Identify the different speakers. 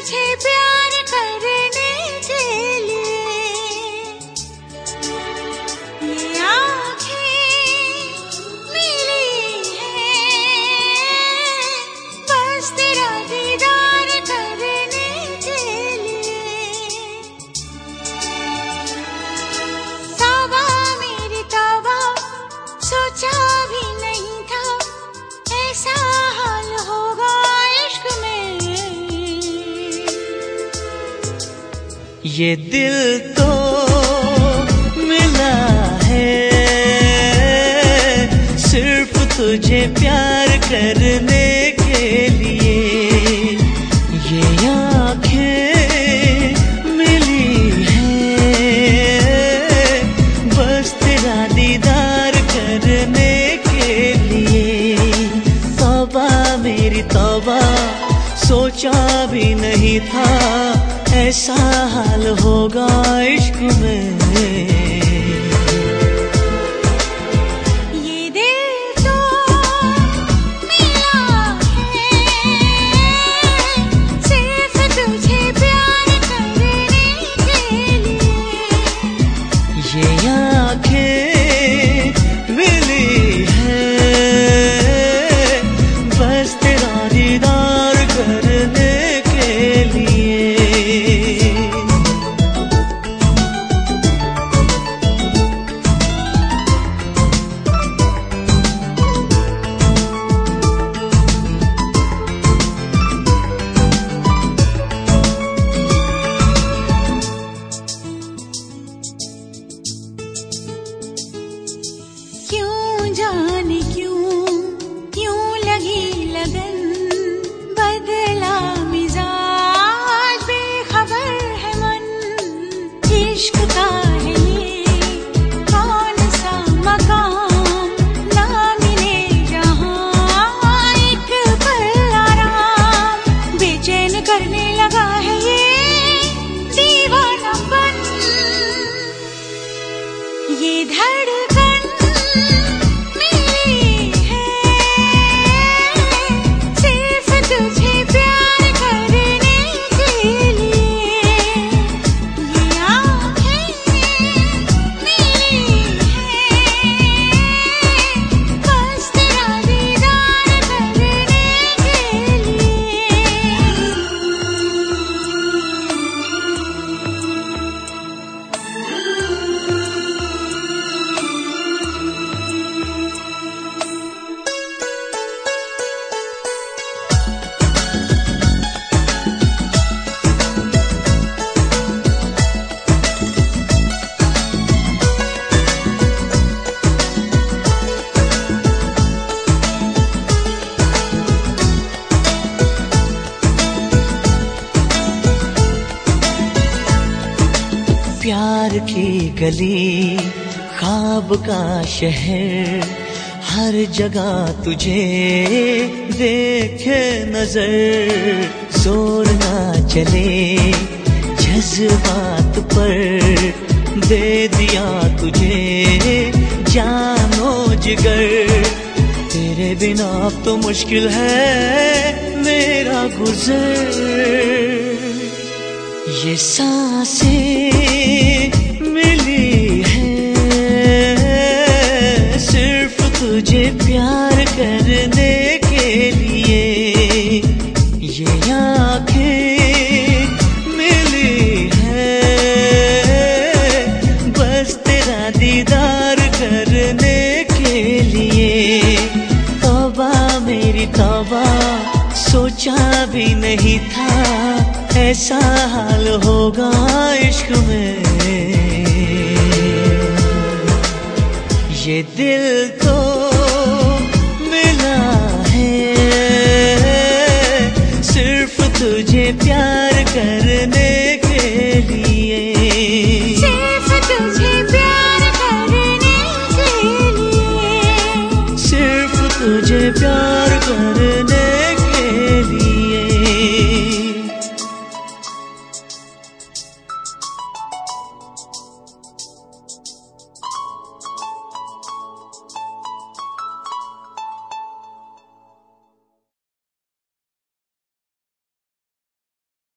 Speaker 1: तुझे प्यार करने के लिए ये आँखें मिली हैं बस तेरा दीदार करने के लिए। तौबा मेरी तौबा, सोचा भी नहीं था ऐसा हाल होगा इश्क में।
Speaker 2: ये दिल तो मिला है सिर्फ तुझे प्यार करने के लिए। ये आँखें मिली हैं बस तेरा दीदार करने के लिए। तौबा मेरी तौबा, सोचा भी नहीं था ऐसा हाल होगा इश्क में।
Speaker 1: ये दिल तो मिला है सिर्फ तुझे प्यार करने के लिए।
Speaker 2: ये आँखें मिली हैं बस तेरा दीदार करने के लिए।
Speaker 1: क्यों जाने क्यों लगी लगन, बदला मिजाज बेखबर है मन। इश्क का है ये कौन सा मकाम, ना मिले जहाँ एक पल आराम। बेचैन करने लगा है ये दीवानापन, ये धड़कन मिली है सिर्फ तुझे प्यार करने के लिए। ये आँखें मिली हैं बस तेरा दीदार करने के लिए।
Speaker 2: प्यार की गली, ख्वाब का शहर, हर जगह तुझे देखे नजर। जोर ना चले जज्बात पर, दे दिया तुझे जानो जिगर। तेरे बिना अब तो मुश्किल है मेरा गुजर। ये सांसें मिली हैं सिर्फ तुझे प्यार करने के लिए। ये आँखें मिली हैं बस तेरा दीदार करने के लिए। तौबा मेरी तौबा, सोचा भी नहीं था ऐसा हाल होगा इश्क में। ये दिल तो मिला है सिर्फ तुझे प्यार